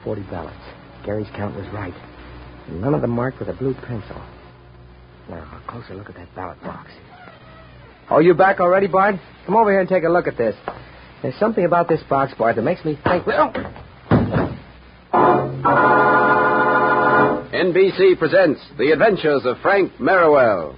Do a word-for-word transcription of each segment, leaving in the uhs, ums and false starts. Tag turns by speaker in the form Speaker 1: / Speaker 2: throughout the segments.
Speaker 1: forty ballots. Gary's count was right. And none of them marked with a blue pencil. Now, a closer look at that ballot box. Oh, you back already, Bart? Come over here and take a look at this. There's something about this box, Bart, that makes me think... Oh.
Speaker 2: N B C presents The Adventures of Frank Merriwell.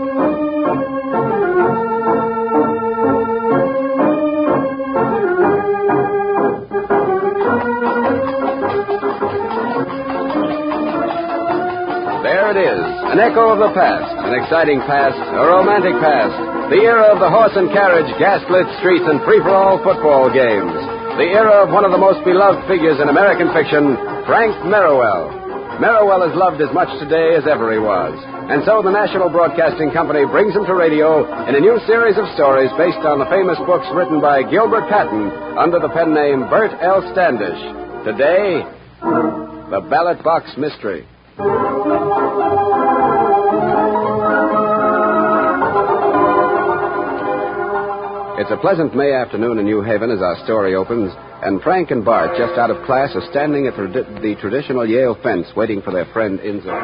Speaker 2: There it is, an echo of the past, an exciting past, a romantic past, the era of the horse and carriage, gaslit streets, and free-for-all football games, the era of one of the most beloved figures in American fiction, Frank Merriwell. Merriwell is loved as much today as ever he was, and so the National Broadcasting Company brings him to radio in a new series of stories based on the famous books written by Gilbert Patton under the pen name Bert L. Standish. Today, The Ballot Box Mystery. It's a pleasant May afternoon in New Haven as our story opens, and Frank and Bart, just out of class, are standing at the, the traditional Yale fence waiting for their friend Inza.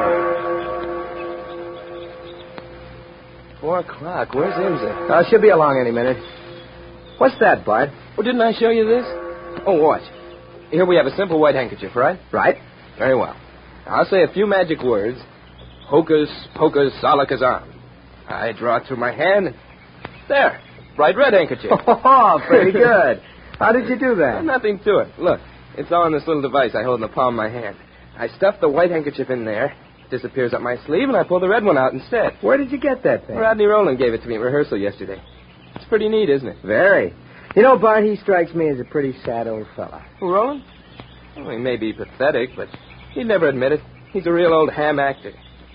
Speaker 1: Four o'clock. Where's Inza? Uh, she'll be along any minute. What's that, Bart?
Speaker 3: Oh, didn't I show you this? Oh, what? Here we have a simple white handkerchief, right?
Speaker 1: Right.
Speaker 3: Very well. I'll say a few magic words. Hocus pocus salakazam. I draw it through my hand, and there. Bright red handkerchief.
Speaker 1: Oh, pretty good. How did you do that?
Speaker 3: Nothing to it. Look, it's all in this little device I hold in the palm of my hand. I stuff the white handkerchief in there. It disappears up my sleeve, and I pull the red one out instead.
Speaker 1: Where did you get that thing?
Speaker 3: Rodney Rowland gave it to me at rehearsal yesterday. It's pretty neat, isn't it?
Speaker 1: Very. You know, Bart, he strikes me as a pretty sad old fella.
Speaker 3: Who, Rowland? Well, he may be pathetic, but he'd never admit it. He's a real old ham actor.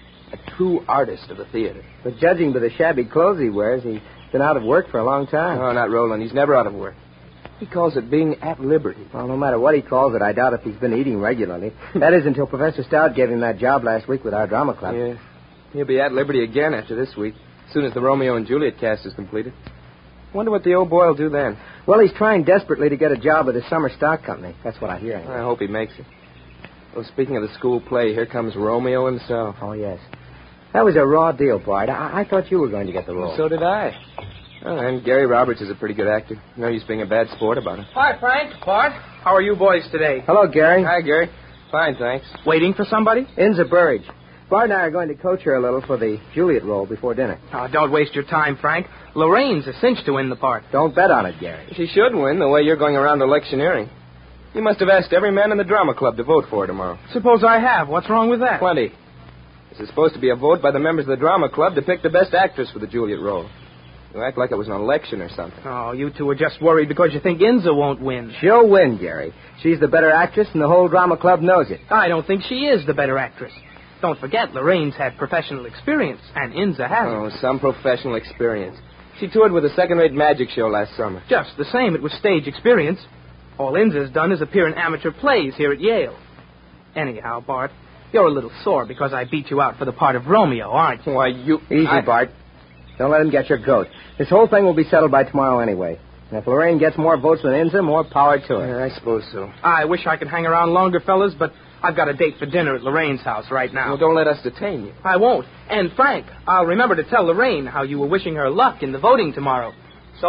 Speaker 3: A true artist of the theater.
Speaker 1: But judging by the shabby clothes he wears, he's been out of work for a long time.
Speaker 3: Oh, not Rowland. He's never out of work. He calls it being at liberty.
Speaker 1: Well, no matter what he calls it, I doubt if he's been eating regularly. That is until Professor Stout gave him that job last week with our drama club.
Speaker 3: Yeah. He'll be at liberty again after this week, as soon as the Romeo and Juliet cast is completed. Wonder what the old boy will do then.
Speaker 1: Well, he's trying desperately to get a job at the summer stock company. That's what I hear.
Speaker 3: I hope he makes it. Well, speaking of the school play, here comes Romeo himself.
Speaker 1: Oh, yes. That was a raw deal, Bart. I, I thought you were going to get the role.
Speaker 3: So did I. Oh, and Gary Roberts is a pretty good actor. No use being a bad sport about it.
Speaker 4: Hi, Frank. Bart. How are you boys today?
Speaker 1: Hello, Gary.
Speaker 3: Hi, Gary. Fine, thanks.
Speaker 4: Waiting for somebody?
Speaker 1: Inza Burridge. Bart and I are going to coach her a little for the Juliet role before dinner.
Speaker 4: Oh, don't waste your time, Frank. Lorraine's a cinch to win the part.
Speaker 1: Don't bet on it, Gary.
Speaker 3: She should win the way you're going around electioneering. You must have asked every man in the drama club to vote for her tomorrow.
Speaker 4: Suppose I have. What's wrong with that?
Speaker 3: Plenty. This is supposed to be a vote by the members of the drama club to pick the best actress for the Juliet role. You act like it was an election or something.
Speaker 4: Oh, you two are just worried because you think Inza won't win.
Speaker 1: She'll win, Gary. She's the better actress, and the whole drama club knows it.
Speaker 4: I don't think she is the better actress. Don't forget, Lorraine's had professional experience, and Inza hasn't.
Speaker 3: Oh, some professional experience. She toured with a second-rate magic show last summer.
Speaker 4: Just the same, it was stage experience. All Inza's done is appear in amateur plays here at Yale. Anyhow, Bart, you're a little sore because I beat you out for the part of Romeo, aren't you?
Speaker 3: Why, you...
Speaker 1: Easy,
Speaker 3: I...
Speaker 1: Bart. Don't let him get your goat. This whole thing will be settled by tomorrow anyway. And if Lorraine gets more votes than Inza, more power to her.
Speaker 3: Yeah, I suppose so.
Speaker 4: I wish I could hang around longer, fellas, but I've got a date for dinner at Lorraine's house right now.
Speaker 3: Well, don't let us detain you.
Speaker 4: I won't. And, Frank, I'll remember to tell Lorraine how you were wishing her luck in the voting tomorrow. So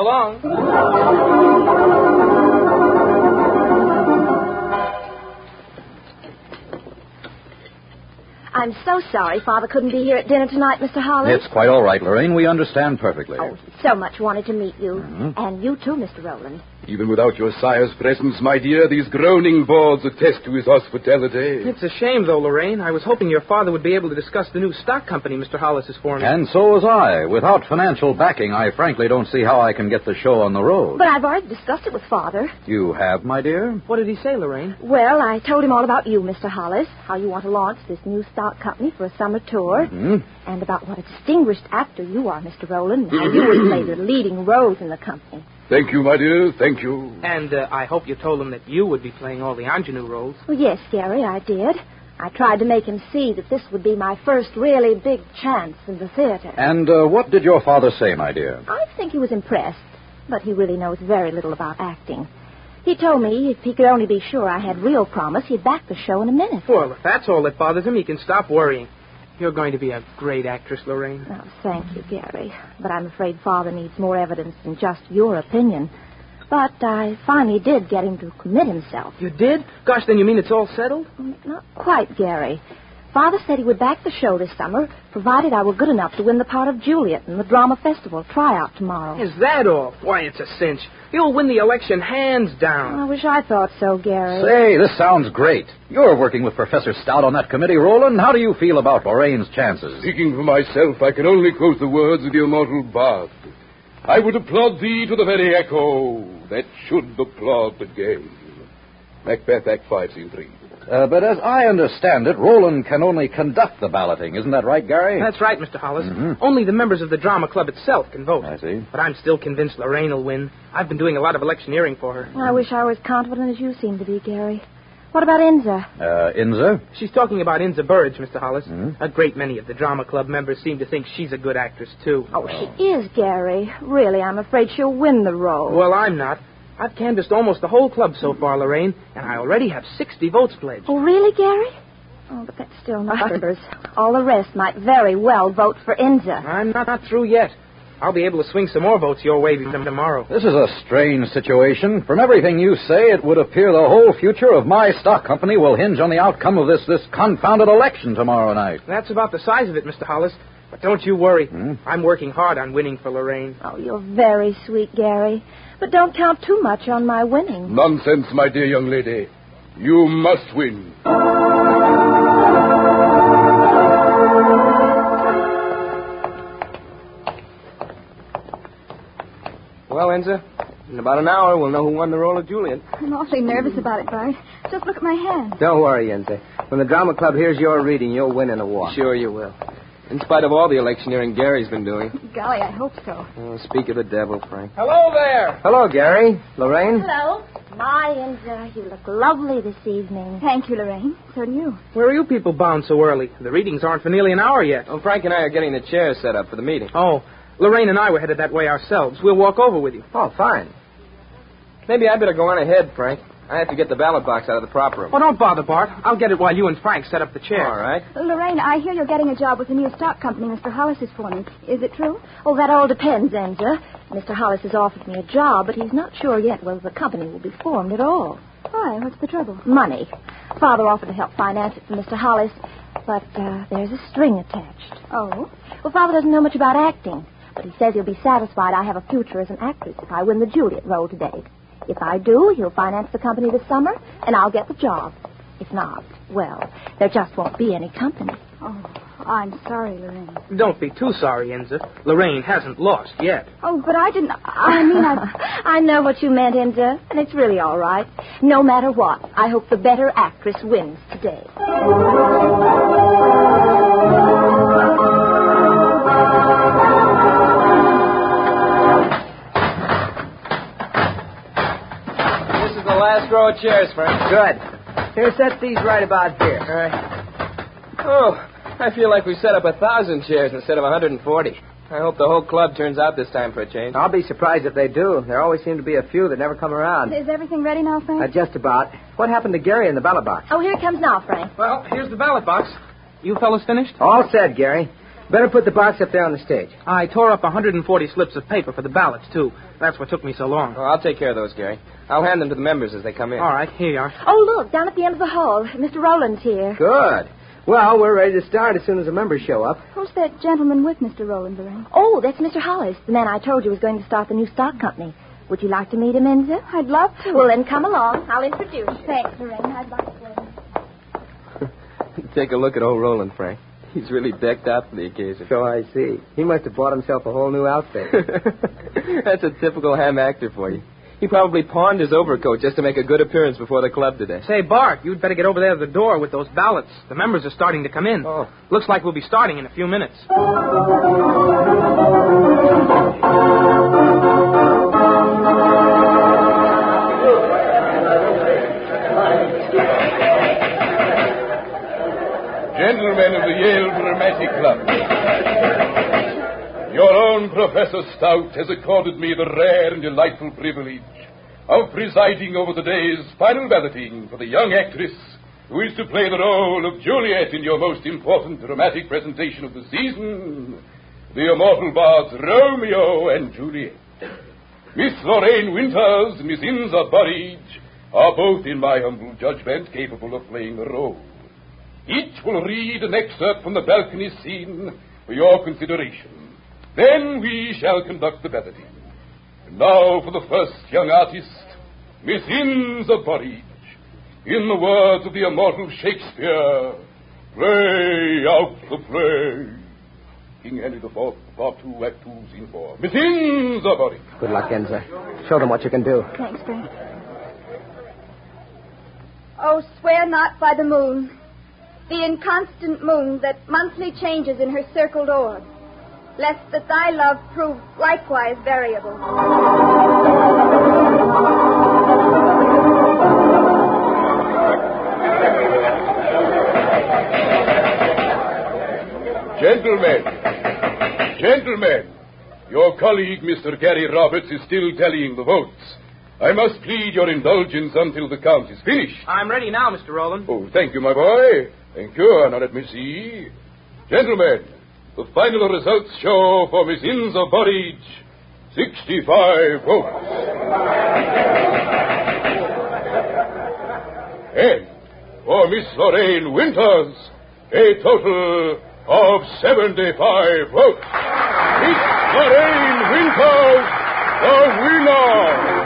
Speaker 4: long.
Speaker 5: I'm so sorry Father couldn't be here at dinner tonight, Mister Hollis.
Speaker 6: It's quite all right, Lorraine. We understand perfectly.
Speaker 5: Oh, so much wanted to meet you.
Speaker 6: Mm-hmm.
Speaker 5: And you too, Mister Rowland.
Speaker 7: Even without your sire's presence, my dear, these groaning boards attest to his hospitality.
Speaker 4: It's a shame, though, Lorraine. I was hoping your father would be able to discuss the new stock company Mister Hollis is forming.
Speaker 6: And so was I. Without financial backing, I frankly don't see how I can get the show on the road.
Speaker 5: But I've already discussed it with Father.
Speaker 6: You have, my dear?
Speaker 4: What did he say, Lorraine?
Speaker 5: Well, I told him all about you, Mister Hollis, how you want to launch this new stock company for a summer tour,
Speaker 6: Mm-hmm.
Speaker 5: and about what a distinguished actor you are, Mister Rowland, and how you would play the leading roles in the company.
Speaker 7: Thank you, my dear. Thank you.
Speaker 4: And uh, I hope you told him that you would be playing all the ingenue roles.
Speaker 5: Well, yes, Gary, I did. I tried to make him see that this would be my first really big chance in the theater.
Speaker 6: And uh, what did your father say, my dear?
Speaker 5: I think he was impressed, but he really knows very little about acting. He told me if he could only be sure I had real promise, he'd back the show in a minute.
Speaker 4: Well, if that's all that bothers him, he can stop worrying. You're going to be a great actress, Lorraine.
Speaker 5: Oh, thank you, Gary. But I'm afraid Father needs more evidence than just your opinion. But I finally did get him to commit himself.
Speaker 4: You did? Gosh, then you mean it's all settled?
Speaker 5: Not quite, Gary. Father said he would back the show this summer, provided I were good enough to win the part of Juliet in the drama festival tryout tomorrow.
Speaker 4: Is that all? Why, it's a cinch. You'll win the election hands down.
Speaker 5: I wish I thought so, Gary.
Speaker 6: Say, this sounds great. You're working with Professor Stout on that committee, Roland. How do you feel about Lorraine's chances?
Speaker 7: Speaking for myself, I can only quote the words of the immortal Bard. I would applaud thee to the very echo that should applaud the game. Macbeth, Act five, Scene three.
Speaker 6: Uh, but as I understand it, Roland can only conduct the balloting. Isn't that right, Gary?
Speaker 4: That's right, Mister Hollis.
Speaker 6: Mm-hmm.
Speaker 4: Only the members of the drama club itself can vote.
Speaker 6: I see.
Speaker 4: But I'm still convinced Lorraine will win. I've been doing a lot of electioneering for her.
Speaker 5: I wish I was confident as you seem to be, Gary. What about Inza?
Speaker 6: Uh, Inza?
Speaker 4: She's talking about Inza Burridge, Mister Hollis.
Speaker 6: Mm-hmm.
Speaker 4: A great many of the drama club members seem to think she's a good actress, too.
Speaker 5: Oh, she is, Gary. Really, I'm afraid she'll win the role.
Speaker 4: Well, I'm not. I've canvassed almost the whole club so far, Lorraine, and I already have sixty votes pledged.
Speaker 5: Oh, really, Gary? Oh, but that's still not numbers. All the rest might very well vote for Inza.
Speaker 4: I'm not, not through yet. I'll be able to swing some more votes your way tomorrow.
Speaker 6: This is a strange situation. From everything you say, it would appear the whole future of my stock company will hinge on the outcome of this, this confounded election tomorrow night.
Speaker 4: That's about the size of it, Mister Hollis. But don't you worry.
Speaker 6: Hmm?
Speaker 4: I'm working hard on winning for Lorraine.
Speaker 5: Oh, you're very sweet, Gary. But don't count too much on my winning.
Speaker 7: Nonsense, my dear young lady. You must win.
Speaker 3: Well, Enza, in about an hour, we'll know who won the role of Juliet.
Speaker 8: I'm awfully nervous about it, Bart. Just look at my hand.
Speaker 1: Don't worry, Enze. When the drama club hears your reading, you'll win in a walk.
Speaker 3: Sure you will. In spite of all the electioneering Gary's been doing.
Speaker 8: Golly, I hope so.
Speaker 3: Oh, speak of the devil, Frank.
Speaker 4: Hello there.
Speaker 1: Hello, Gary. Lorraine?
Speaker 5: Hello. My Inza, you look lovely this evening.
Speaker 8: Thank you, Lorraine. So do you.
Speaker 4: Where are you people bound so early? The readings aren't for nearly an hour yet.
Speaker 3: Oh, Frank and I are getting the chairs set up for the meeting.
Speaker 4: Oh, Lorraine and I were headed that way ourselves. We'll walk over with you.
Speaker 1: Oh, fine.
Speaker 3: Maybe I better go on ahead, Frank. I have to get the ballot box out of the prop room.
Speaker 4: Oh, don't bother, Bart. I'll get it while you and Frank set up the chairs.
Speaker 3: All right.
Speaker 8: Lorraine, I hear you're getting a job with the new stock company Mister Hollis is forming. Is it true?
Speaker 5: Oh, that all depends, Enza. Mister Hollis has offered me a job, but he's not sure yet whether the company will be formed at all.
Speaker 8: Why? What's the trouble?
Speaker 5: Money. Father offered to help finance it for Mister Hollis, but uh, there's a string attached.
Speaker 8: Oh?
Speaker 5: Well, Father doesn't know much about acting, but he says he'll be satisfied I have a future as an actress if I win the Juliet role today. If I do, he'll finance the company this summer, and I'll get the job. If not, well, there just won't be any company.
Speaker 8: Oh, I'm sorry, Lorraine.
Speaker 4: Don't be too sorry, Enza. Lorraine hasn't lost yet.
Speaker 8: Oh, but I didn't... I mean, I...
Speaker 5: I know what you meant, Enza, and it's really all right. No matter what, I hope the better actress wins today.
Speaker 3: Last row of chairs, Frank.
Speaker 1: Good. Here, set these right about here.
Speaker 3: All right. Oh, I feel like we set up a thousand chairs instead of one hundred forty. I hope the whole club turns out this time for a change.
Speaker 1: I'll be surprised if they do. There always seem to be a few that never come around.
Speaker 8: Is everything ready now, Frank?
Speaker 1: Uh, just about. What happened to Gary in the ballot box?
Speaker 5: Oh, here it comes now, Frank.
Speaker 4: Well, here's the ballot box. You fellas finished?
Speaker 1: All set, Gary. Better put the box up there on the stage.
Speaker 4: I tore up one hundred forty slips of paper for the ballots, too. That's what took me so long.
Speaker 3: Oh, I'll take care of those, Gary. I'll hand them to the members as they come in.
Speaker 4: All right, here you are.
Speaker 5: Oh, look, down at the end of the hall. Mister Rowland's here.
Speaker 1: Good. Well, we're ready to start as soon as the members show up.
Speaker 8: Who's that gentleman with Mister Rowland, Lorraine?
Speaker 5: Oh, that's Mister Hollis, the man I told you was going to start the new stock company. Would you like to meet him, Enza?
Speaker 8: I'd love to.
Speaker 5: Well, then come along. I'll introduce you.
Speaker 8: Thanks, Lorraine. I'd like to.
Speaker 3: Take a look at old Roland, Frank. He's really decked out for the occasion.
Speaker 1: So I see. He must have bought himself a whole new outfit.
Speaker 3: That's a typical ham actor for you. He probably pawned his overcoat just to make a good appearance before the club today.
Speaker 4: Say, Bart, you'd better get over there to the door with those ballots. The members are starting to come in.
Speaker 3: Oh.
Speaker 4: Looks like we'll be starting in a few minutes.
Speaker 7: Gentlemen of the Yale Dramatic Club, your own Professor Stout has accorded me the rare and delightful privilege of presiding over the day's final balloting for the young actress who is to play the role of Juliet in your most important dramatic presentation of the season, the immortal bards Romeo and Juliet. Miss Lorraine Winters and Miss Inza Burridge are both, in my humble judgment, capable of playing the role. Each will read an excerpt from the balcony scene for your consideration. Then we shall conduct the balloting. And now for the first young artist, Miss Inza Burridge. In the words of the immortal Shakespeare, play out the play. King Henry the Fourth, Part Two, Act Two, Scene Four. Miss Inza Burridge.
Speaker 1: Good luck, Enza. Show them what you can do.
Speaker 8: Thanks, Frank. Oh, swear not by the moon, the inconstant moon that monthly changes in her circled orb, lest that thy love prove likewise variable.
Speaker 7: Gentlemen, gentlemen, your colleague, Mister Gary Roberts, is still tallying the votes. I must plead your indulgence until the count is finished.
Speaker 4: I'm ready now, Mister Rowland.
Speaker 7: Oh, thank you, my boy. Thank you. Now let me see. Gentlemen, the final results show for Miss Inza Burridge, sixty-five votes. And for Miss Lorraine Winters, a total of seventy-five votes. Miss Lorraine Winters, the winner.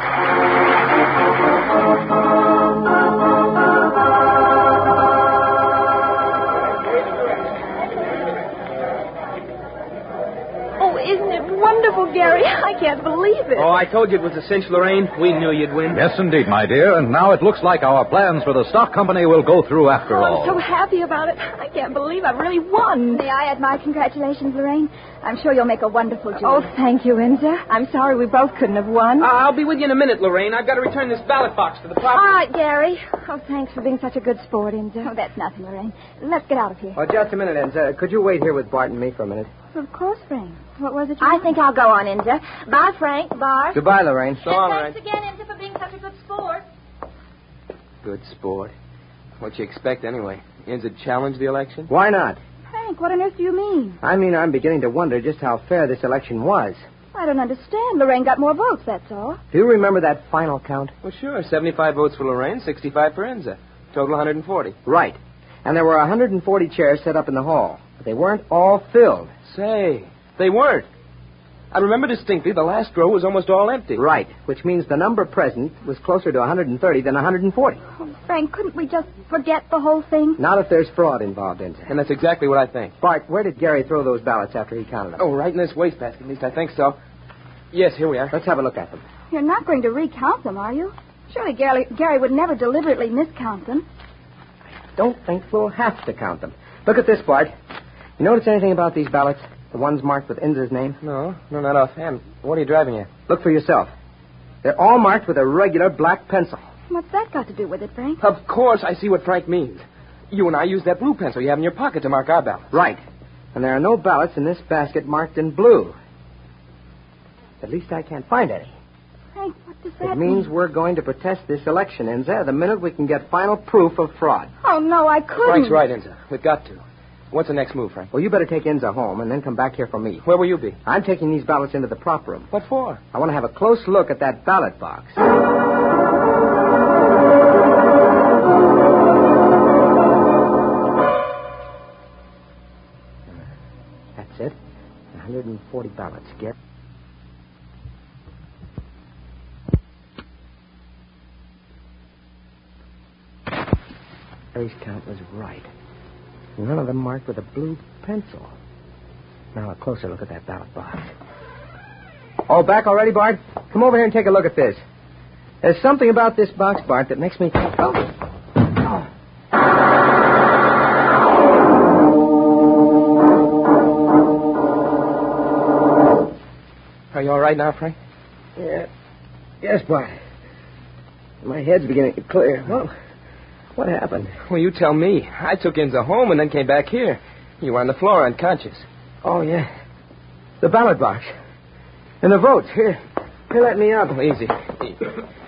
Speaker 8: Oh, isn't it wonderful, Gary? I can't believe it.
Speaker 4: Oh, I told you it was a cinch, Lorraine. We knew you'd win.
Speaker 6: Yes, indeed, my dear. And now it looks like our plans for the stock company will go through after
Speaker 8: Oh,
Speaker 6: all.
Speaker 8: I'm so happy about it. I can't believe I've really won. May I add my congratulations, Lorraine? I'm sure you'll make a wonderful Julie.
Speaker 5: Oh, thank you, Inza. I'm sorry we both couldn't have won.
Speaker 4: Uh, I'll be with you in a minute, Lorraine. I've got to return this ballot box to the property.
Speaker 5: All right, Gary. Oh, thanks for being such a good sport, Inza.
Speaker 8: Oh, that's nothing, Lorraine. Let's get out of here.
Speaker 1: Oh, just a minute, Enza. Could you wait here with Bart and me for a minute?
Speaker 8: Of course, Frank. What was it you
Speaker 5: I
Speaker 8: wanted?
Speaker 5: think I'll go on, Inza. Bye, Frank. Bart.
Speaker 1: Goodbye, Lorraine.
Speaker 4: So long, Lorraine.
Speaker 5: Thanks again, Inza, for being such a good sport.
Speaker 3: Good sport. What you expect, anyway? Inza challenge the election?
Speaker 1: Why not?
Speaker 8: Frank, what on earth do you mean?
Speaker 1: I mean, I'm beginning to wonder just how fair this election was.
Speaker 8: I don't understand. Lorraine got more votes, that's all.
Speaker 1: Do you remember that final count?
Speaker 3: Well, sure. seventy-five votes for Lorraine, sixty-five for Inza. Total one hundred forty.
Speaker 1: Right. And there were one hundred forty chairs set up in the hall. But they weren't all filled.
Speaker 3: Say, they weren't. I remember distinctly the last row was almost all empty.
Speaker 1: Right, which means the number present was closer to one hundred thirty than one hundred forty.
Speaker 8: Oh, Frank, couldn't we just forget the whole thing?
Speaker 1: Not if there's fraud involved, Inza.
Speaker 3: And that's exactly what I think.
Speaker 1: Bart, where did Gary throw those ballots after he counted them?
Speaker 3: Oh, right in this wastebasket. At least I think so. Yes, here we are.
Speaker 1: Let's have a look at them.
Speaker 8: You're not going to recount them, are you? Surely Gary, Gary would never deliberately miscount them.
Speaker 1: Don't think we'll have to count them. Look at this, Bart. You notice anything about these ballots? The ones marked with Inza's name?
Speaker 3: No, no, not offhand. What are you driving at?
Speaker 1: Look for yourself. They're all marked with a regular black pencil.
Speaker 8: What's that got to do with it, Frank?
Speaker 3: Of course I see what Frank means. You and I used that blue pencil you have in your pocket to mark our ballots.
Speaker 1: Right. And there are no ballots in this basket marked in blue. At least I can't find any.
Speaker 8: Frank, what does that
Speaker 1: It means we're going to protest this election, Inza, the minute we can get final proof of fraud.
Speaker 8: Oh, no, I couldn't.
Speaker 3: Frank's right, Inza. We've got to. What's the next move, Frank?
Speaker 1: Well, you better take Inza home and then come back here for me.
Speaker 3: Where will you be?
Speaker 1: I'm taking these ballots into the prop room.
Speaker 3: What for?
Speaker 1: I want to have a close look at that ballot box. That's it. one hundred forty ballots. Get. Gary's count was right. None of them marked with a blue pencil. Now a closer look at that ballot box. Oh, back already, Bart? Come over here and take a look at this. There's something about this box, Bart, that makes me... Oh. Oh.
Speaker 3: Are you all right now, Frank?
Speaker 1: Yeah. Yes, Bart. My head's beginning to clear. Well, what happened?
Speaker 3: Well, you tell me. I took Inza home and then came back here. You were on the floor unconscious.
Speaker 1: Oh, yeah. The ballot box. And the votes. Here. Here, let me up.
Speaker 3: Oh, easy. easy.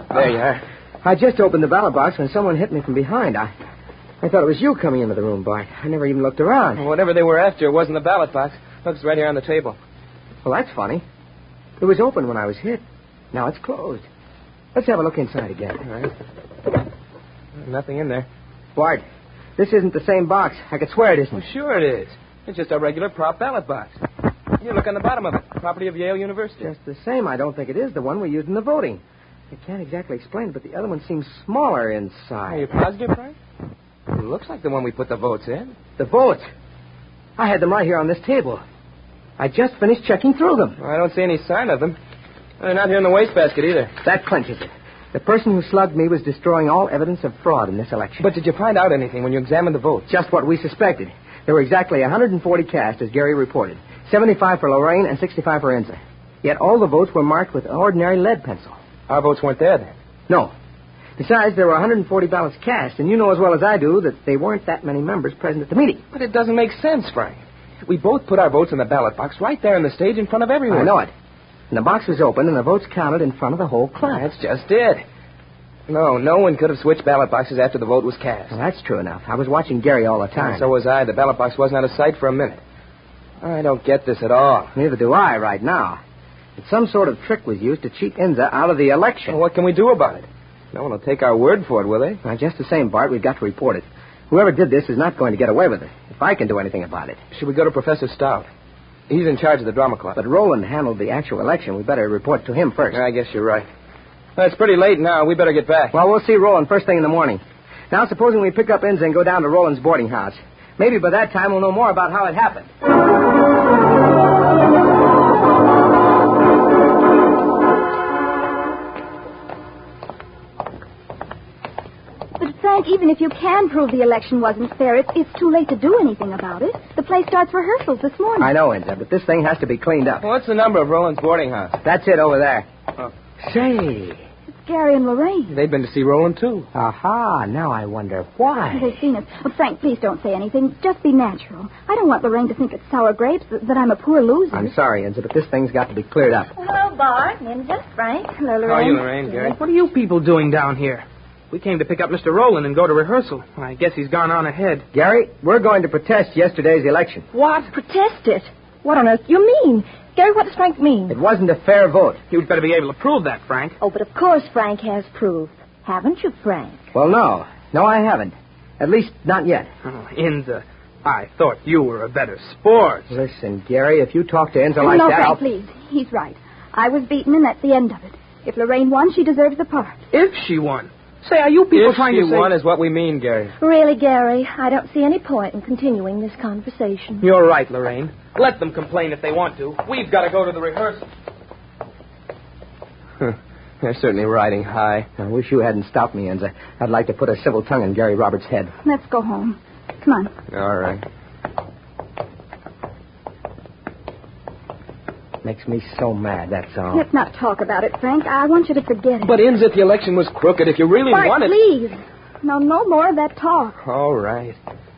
Speaker 3: There you are.
Speaker 1: I just opened the ballot box when someone hit me from behind. I, I thought it was you coming into the room, Bart. I never even looked around.
Speaker 3: Well, whatever they were after, it wasn't the ballot box. Look, it's right here on the table.
Speaker 1: Well, that's funny. It was open when I was hit. Now it's closed. Let's have a look inside again.
Speaker 3: All right. Nothing in there.
Speaker 1: Bart, this isn't the same box. I could swear it isn't.
Speaker 3: Well, sure it is. It's just a regular prop ballot box. You look on the bottom of it. Property of Yale University.
Speaker 1: Just the same, I don't think it is the one we used in the voting. I can't exactly explain it, but the other one seems smaller inside.
Speaker 3: Are you positive, Frank? It looks like the one we put the votes in.
Speaker 1: The votes? I had them right here on this table. I just finished checking through them.
Speaker 3: Well, I don't see any sign of them. They're not here in the wastebasket either.
Speaker 1: That clinches it. The person who slugged me was destroying all evidence of fraud in this election.
Speaker 3: But did you find out anything when you examined the votes?
Speaker 1: Just what we suspected. There were exactly one hundred forty cast, as Gary reported. seventy-five for Lorraine and sixty-five for Enza. Yet all the votes were marked with an ordinary lead pencil.
Speaker 3: Our votes weren't there then?
Speaker 1: No. Besides, there were one hundred forty ballots cast, and you know as well as I do that there weren't that many members present at the meeting.
Speaker 3: But it doesn't make sense, Frank. We both put our votes in the ballot box right there on the stage in front of everyone.
Speaker 1: I know it. And the box was open, and the votes counted in front of the whole class.
Speaker 3: That's just it. No, no one could have switched ballot boxes after the vote was cast.
Speaker 1: Well, that's true enough. I was watching Gary all the time.
Speaker 3: And so was I. The ballot box wasn't out of sight for a minute. I don't get this at all.
Speaker 1: Neither do I right now. But some sort of trick was used to cheat Enza out of the election.
Speaker 3: Well, what can we do about it? No one will take our word for it, will they?
Speaker 1: Now, just the same, Bart, we've got to report it. Whoever did this is not going to get away with it, if I can do anything about it.
Speaker 3: Should we go to Professor Stout? He's in charge of the drama club.
Speaker 1: But Roland handled the actual election. We better report to him first.
Speaker 3: I guess you're right. Well, it's pretty late now. We better get back.
Speaker 1: Well, we'll see Roland first thing in the morning. Now, supposing we pick up Enza and go down to Roland's boarding house. Maybe by that time we'll know more about how it happened.
Speaker 8: Frank, even if you can prove the election wasn't fair, it's, it's too late to do anything about it. The place starts rehearsals this morning.
Speaker 1: I know, Enza, but this thing has to be cleaned up.
Speaker 3: Well, what's the number of Roland's boarding house?
Speaker 1: That's it over there.
Speaker 3: Oh.
Speaker 1: Say.
Speaker 8: It's Gary and Lorraine.
Speaker 3: They've been to see Roland, too.
Speaker 1: Aha, now I wonder why.
Speaker 8: They've seen us. Oh, Frank, please don't say anything. Just be natural. I don't want Lorraine to think it's sour grapes, that, that I'm a poor loser.
Speaker 1: I'm sorry, Enza, but this thing's got to be cleared up.
Speaker 5: Hello, Bart, Enza, Frank.
Speaker 8: Hello, Lorraine.
Speaker 3: How are you, Lorraine, Gary?
Speaker 4: What are you people doing down here? We came to pick up Mister Roland and go to rehearsal. I guess he's gone on ahead.
Speaker 1: Gary, we're going to protest yesterday's election.
Speaker 5: What? Protest it? What on earth do you mean? Gary, what does Frank mean?
Speaker 1: It wasn't a fair vote.
Speaker 4: You'd better be able to prove that, Frank.
Speaker 5: Oh, but of course Frank has proof. Haven't you, Frank?
Speaker 1: Well, no. No, I haven't. At least, not yet.
Speaker 4: Oh, Enza, I thought you were a better sport.
Speaker 1: Listen, Gary, if you talk to Enza like
Speaker 8: no,
Speaker 1: that...
Speaker 8: Frank,
Speaker 1: I'll...
Speaker 8: please. He's right. I was beaten, and that's the end of it. If Lorraine won, she deserves the part.
Speaker 4: If she won. Say, are you people
Speaker 3: if
Speaker 4: trying
Speaker 3: she
Speaker 4: to say...
Speaker 3: won is what we mean, Gary.
Speaker 5: Really, Gary, I don't see any point in continuing this conversation.
Speaker 4: You're right, Lorraine. Let them complain if they want to. We've got to go to the rehearsal.
Speaker 3: Huh. They're certainly riding high.
Speaker 1: I wish you hadn't stopped me, Enza. I'd like to put a civil tongue in Gary Roberts' head.
Speaker 8: Let's go home. Come on.
Speaker 3: All right.
Speaker 1: Makes me so mad, that's all.
Speaker 8: Let's not talk about it, Frank. I want you to forget it.
Speaker 3: But ends if the election was crooked, if you really
Speaker 8: Bart,
Speaker 3: wanted...
Speaker 8: please. No, no more of that talk.
Speaker 3: All right.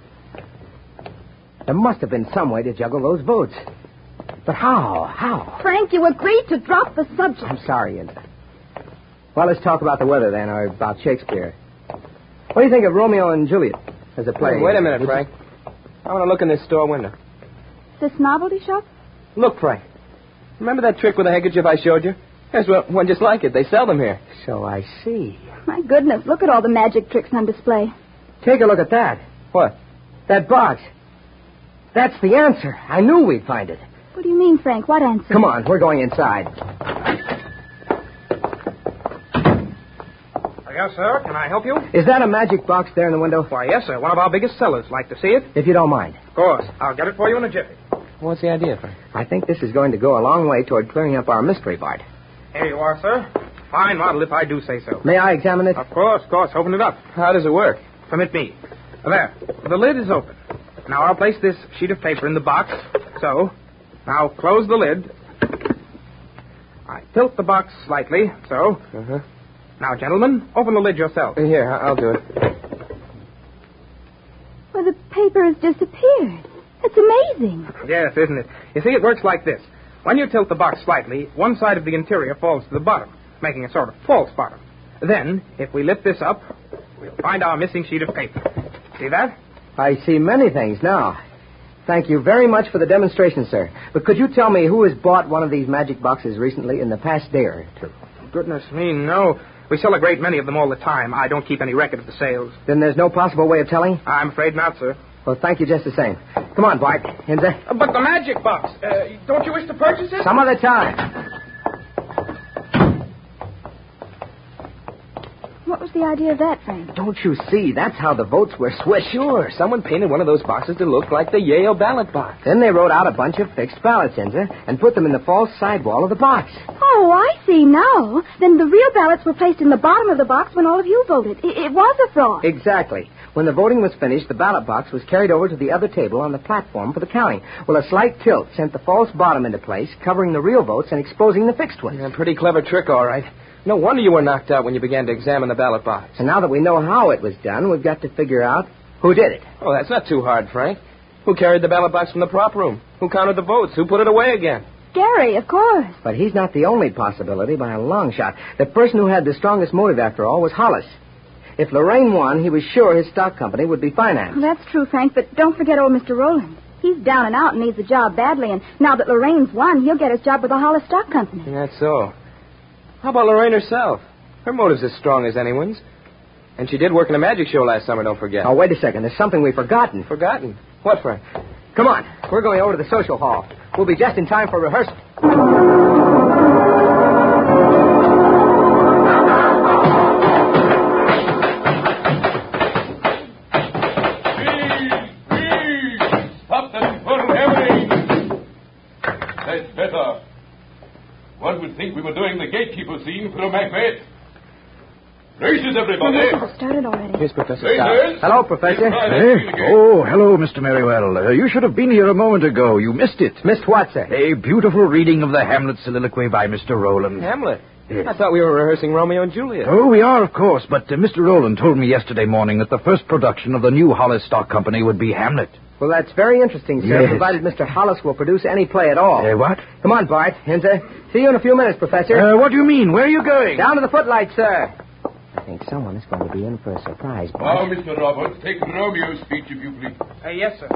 Speaker 1: There must have been some way to juggle those votes. But how? How?
Speaker 8: Frank, you agreed to drop the subject.
Speaker 1: I'm sorry, Enza. Well, let's talk about the weather, then, or about Shakespeare. What do you think of Romeo and Juliet as a play?
Speaker 3: Wait, wait a minute, Frank. I want to look in this store window.
Speaker 8: This novelty shop?
Speaker 3: Look, Frank. Remember that trick with the handkerchief I showed you? There's one just like it. They sell them here.
Speaker 1: So I see.
Speaker 8: My goodness, look at all the magic tricks on display.
Speaker 1: Take a look at that.
Speaker 3: What?
Speaker 1: That box. That's the answer. I knew we'd find it.
Speaker 8: What do you mean, Frank? What answer?
Speaker 1: Come on, we're going inside.
Speaker 4: Yes, sir. Can I help you?
Speaker 1: Is that a magic box there in the window?
Speaker 4: Why, yes, sir. One of our biggest sellers. Like to see it?
Speaker 1: If you don't mind.
Speaker 4: Of course. I'll get it for you in a jiffy.
Speaker 3: What's the idea, Frank?
Speaker 1: I think this is going to go a long way toward clearing up our mystery, Bart.
Speaker 4: Here you are, sir. Fine model, if I do say so.
Speaker 1: May I examine it?
Speaker 4: Of course, of course. Open it up.
Speaker 3: How does it work?
Speaker 4: Permit me. There. The lid is open. Now, I'll place this sheet of paper in the box. So. Now, close the lid. I tilt the box slightly. So.
Speaker 3: Uh-huh.
Speaker 4: Now, gentlemen, open the lid yourself.
Speaker 3: Here, I'll do it.
Speaker 8: Well, the paper has disappeared. It's amazing.
Speaker 4: Yes, isn't it? You see, it works like this. When you tilt the box slightly, one side of the interior falls to the bottom, making a sort of false bottom. Then, if we lift this up, we'll find our missing sheet of paper. See that?
Speaker 1: I see many things now. Thank you very much for the demonstration, sir. But could you tell me who has bought one of these magic boxes recently in the past day or two?
Speaker 4: Goodness me, no. We sell a great many of them all the time. I don't keep any record of the sales.
Speaker 1: Then there's no possible way of telling?
Speaker 4: I'm afraid not, sir.
Speaker 1: Well, thank you just the same. Come on, Bart. Hinze.
Speaker 4: Uh, but the magic box, uh, don't you wish to purchase it?
Speaker 1: Some other time.
Speaker 8: What was the idea of that, Frank?
Speaker 1: Don't you see? That's how the votes were switched.
Speaker 3: Sure, someone painted one of those boxes to look like the Yale ballot box.
Speaker 1: Then they wrote out a bunch of fixed ballots, Hinze, and put them in the false sidewall of the box.
Speaker 8: Oh, I see now. Then the real ballots were placed in the bottom of the box when all of you voted. It, it was a fraud.
Speaker 1: Exactly. When the voting was finished, the ballot box was carried over to the other table on the platform for the counting. Well, a slight tilt sent the false bottom into place, covering the real votes and exposing the fixed ones.
Speaker 3: Yeah, pretty clever trick, all right. No wonder you were knocked out when you began to examine the ballot box.
Speaker 1: And now that we know how it was done, we've got to figure out who did it.
Speaker 3: Oh, that's not too hard, Frank. Who carried the ballot box from the prop room? Who counted the votes? Who put it away again?
Speaker 8: Gary, of course.
Speaker 1: But he's not the only possibility by a long shot. The person who had the strongest motive, after all, was Hollis. If Lorraine won, he was sure his stock company would be financed.
Speaker 8: Well, that's true, Frank, but don't forget old Mister Rowland. He's down and out and needs a job badly, and now that Lorraine's won, he'll get his job with the Hollis Stock Company.
Speaker 3: That's so. How about Lorraine herself? Her motive's as strong as anyone's. And she did work in a magic show last summer, don't forget.
Speaker 1: Oh, wait a second. There's something we've forgotten.
Speaker 3: Forgotten? What, Frank?
Speaker 1: Come on. We're going over to the social hall. We'll be just in time for rehearsal.
Speaker 7: One would think we were doing the gatekeeper scene for a Macbeth. Races, everybody.
Speaker 8: Rehearsal started already.
Speaker 3: Here's Professor
Speaker 7: Races.
Speaker 3: Scott.
Speaker 1: Hello, Professor.
Speaker 6: Eh? Oh, hello, Mister Merriwell. Uh, you should have been here a moment ago. You missed it.
Speaker 1: Missed what, sir?
Speaker 6: A beautiful reading of the Hamlet soliloquy by Mister Rowland.
Speaker 3: Hamlet?
Speaker 6: Yes.
Speaker 3: I thought we were rehearsing Romeo and Juliet.
Speaker 6: Oh, we are, of course, but uh, Mister Rowland told me yesterday morning that the first production of the new Hollis Stock Company would be Hamlet.
Speaker 1: Well, that's very interesting, sir,
Speaker 6: Yes.
Speaker 1: provided Mister Hollis will produce any play at all.
Speaker 6: Uh, what?
Speaker 1: Come on, Bart. Hinze. See you in a few minutes, Professor.
Speaker 6: Uh, what do you mean? Where are you going?
Speaker 1: Down to the footlights, sir. I think someone is going to be in for a surprise, Bart.
Speaker 7: Now, Mister Roberts, take Romeo's speech, if you please.
Speaker 4: Uh, yes, sir.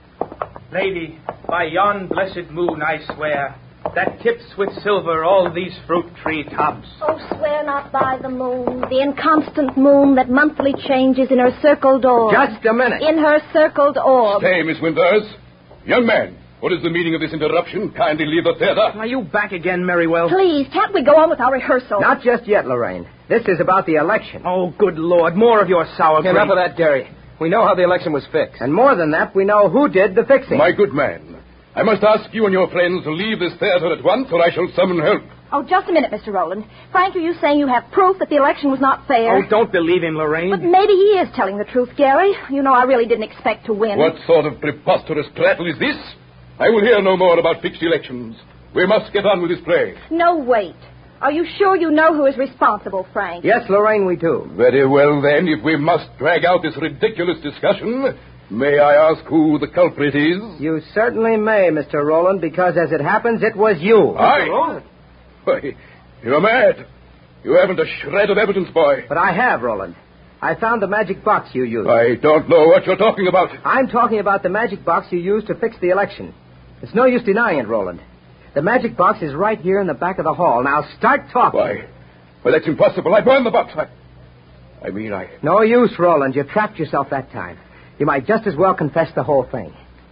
Speaker 4: Lady, by yon blessed moon I swear, that tips with silver all these fruit tree tops.
Speaker 5: Oh, swear not by the moon, the inconstant moon that monthly changes in her circled orb.
Speaker 1: Just a minute.
Speaker 5: In her circled orb.
Speaker 7: Stay, Miss Winters. Young man, what is the meaning of this interruption? Kindly leave the theater.
Speaker 4: Are you back again, Merriwell?
Speaker 5: Please, can't we go on with our rehearsal?
Speaker 1: Not just yet, Lorraine. This is about the election.
Speaker 4: Oh, good Lord, more of your sour grapes.
Speaker 3: Enough of that, Gary. We know how the election was fixed.
Speaker 1: And more than that, we know who did the fixing.
Speaker 7: My good man, I must ask you and your friends to leave this theater at once, or I shall summon help.
Speaker 5: Oh, just a minute, Mister Rowland. Frank, are you saying you have proof that the election was not fair?
Speaker 4: Oh, don't believe him, Lorraine.
Speaker 5: But maybe he is telling the truth, Gary. You know, I really didn't expect to win.
Speaker 7: What sort of preposterous prattle is this? I will hear no more about fixed elections. We must get on with this play.
Speaker 5: No, wait. Are you sure you know who is responsible, Frank?
Speaker 1: Yes, Lorraine, we do.
Speaker 7: Very well, then, if we must drag out this ridiculous discussion, may I ask who the culprit is?
Speaker 1: You certainly may, Mister Rowland, because as it happens, it was you.
Speaker 7: I? Why, you're mad. You haven't a shred of evidence, boy.
Speaker 1: But I have, Rowland. I found the magic box you used.
Speaker 7: I don't know what you're talking about.
Speaker 1: I'm talking about the magic box you used to fix the election. It's no use denying it, Rowland. The magic box is right here in the back of the hall. Now start talking.
Speaker 7: Why? Well, that's impossible. I burned the box. I, I mean, I...
Speaker 1: No use, Rowland. You trapped yourself that time. You might just as well confess the whole thing.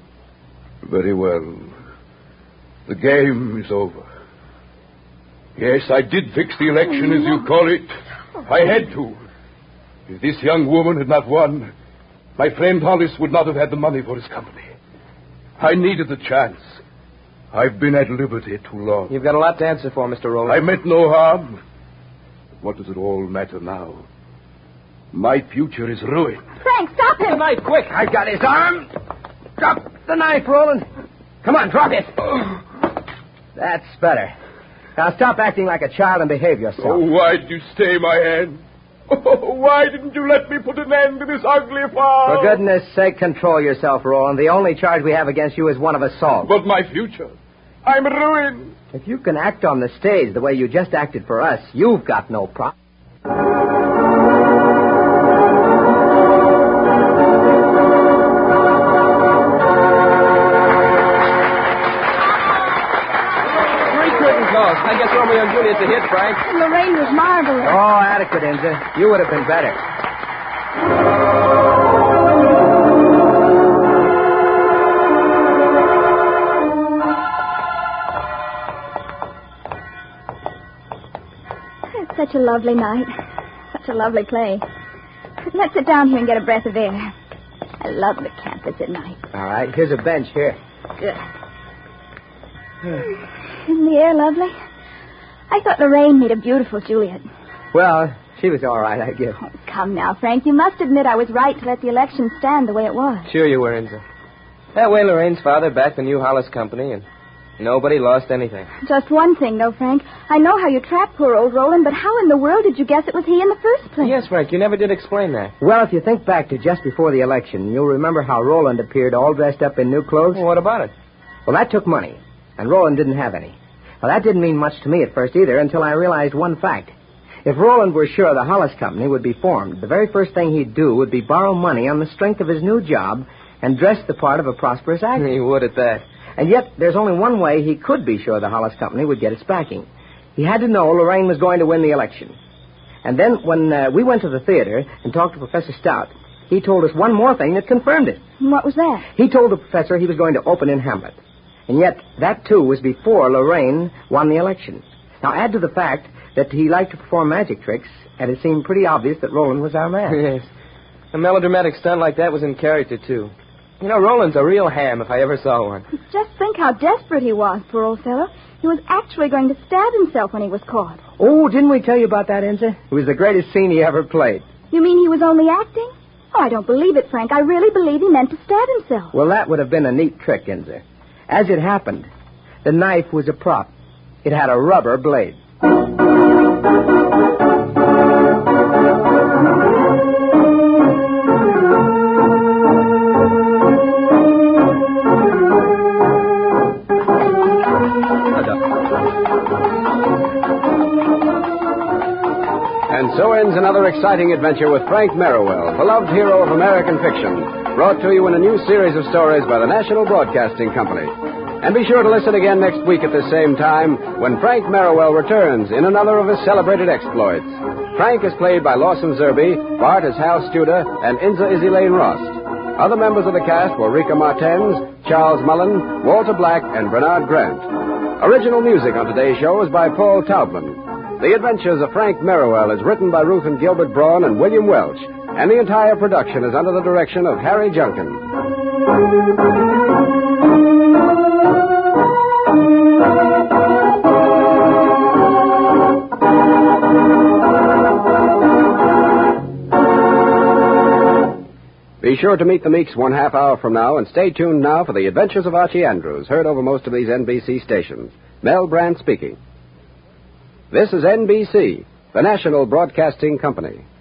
Speaker 7: Very well. The game is over. Yes, I did fix the election, as you call it. I had to. If this young woman had not won, my friend Hollis would not have had the money for his company. I needed the chance. I've been at liberty too long.
Speaker 3: You've got a lot to answer for, Mister Rowland.
Speaker 7: I meant no harm. What does it all matter now? My future is ruined.
Speaker 5: Frank, stop him!
Speaker 3: The knife, quick!
Speaker 1: I've got his arm. Drop the knife, Rowland. Come on, drop it. That's better. Now stop acting like a child and behave yourself.
Speaker 7: Oh, why did you stay my hand? Oh, why didn't you let me put an end to this ugly farm?
Speaker 1: For goodness sake, control yourself, Rowland. The only charge we have against you is one of assault.
Speaker 7: But my future. I'm ruined.
Speaker 1: If you can act on the stage the way you just acted for us, you've got no problem.
Speaker 3: I guess Romeo and Juliet's a hit, Frank.
Speaker 5: Lorraine was marvelous.
Speaker 1: Oh, adequate, Inza. You would have been better.
Speaker 5: It's such a lovely night. Such a lovely play. Let's sit down here and get a breath of air. I love the campus at night.
Speaker 1: All right, here's a bench here.
Speaker 5: Good. Isn't the air lovely? I thought Lorraine made a beautiful Juliet.
Speaker 1: Well, she was all right, I guess.
Speaker 5: Oh, come now, Frank. You must admit I was right to let the election stand the way it was.
Speaker 3: Sure you were, Inza. That way Lorraine's father backed the New Hollis Company, and nobody lost anything.
Speaker 5: Just one thing, though, Frank. I know how you trapped poor old Roland, but how in the world did you guess it was he in the first place?
Speaker 3: Yes, Frank, you never did explain that.
Speaker 1: Well, if you think back to just before the election, you'll remember how Roland appeared all dressed up in new clothes.
Speaker 3: Well, what about it?
Speaker 1: Well, that took money, and Roland didn't have any. Well, that didn't mean much to me at first either until I realized one fact. If Roland were sure the Hollis Company would be formed, the very first thing he'd do would be borrow money on the strength of his new job and dress the part of a prosperous actor.
Speaker 3: He would at that.
Speaker 1: And yet, there's only one way he could be sure the Hollis Company would get its backing. He had to know Lorraine was going to win the election. And then, when uh, we went to the theater and talked to Professor Stout, he told us one more thing that confirmed it.
Speaker 5: What was that?
Speaker 1: He told the professor he was going to open in Hamlet. And yet, that, too, was before Lorraine won the election. Now, add to the fact that he liked to perform magic tricks, and it seemed pretty obvious that Roland was our man.
Speaker 3: Yes. A melodramatic stunt like that was in character, too. You know, Roland's a real ham if I ever saw one.
Speaker 5: Just think how desperate he was, poor old fellow. He was actually going to stab himself when he was caught.
Speaker 1: Oh, didn't we tell you about that, Inza? It was the greatest scene he ever played.
Speaker 5: You mean he was only acting? Oh, I don't believe it, Frank. I really believe he meant to stab himself.
Speaker 1: Well, that would have been a neat trick, Inza. As it happened, the knife was a prop. It had a rubber blade.
Speaker 2: And so ends another exciting adventure with Frank Merriwell, beloved hero of American fiction, brought to you in a new series of stories by the National Broadcasting Company. And be sure to listen again next week at the same time when Frank Merriwell returns in another of his celebrated exploits. Frank is played by Lawson Zerbe, Bart is Hal Studer, and Inza is Elaine Rost. Other members of the cast were Rika Martens, Charles Mullen, Walter Black, and Bernard Grant. Original music on today's show is by Paul Taubman. The Adventures of Frank Merriwell is written by Ruth and Gilbert Braun and William Welch, and the entire production is under the direction of Harry Junkin. Be sure to meet the Meeks one half hour from now, and stay tuned now for the Adventures of Archie Andrews, heard over most of these N B C stations. Mel Brandt speaking. This is N B C, the National Broadcasting Company.